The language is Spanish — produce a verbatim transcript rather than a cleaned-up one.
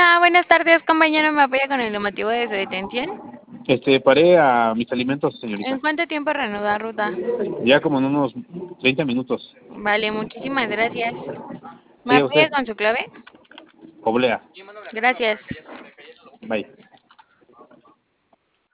Hola, buenas tardes, compañero. ¿Me apoya con el motivo de su detención? Este, paré a mis alimentos, ¿En señorita. cuánto tiempo reanudar ruta? Ya como en unos treinta minutos. Vale, muchísimas gracias. ¿Me Sí, a apoya usted. con su clave? Oblea. Gracias. Bye.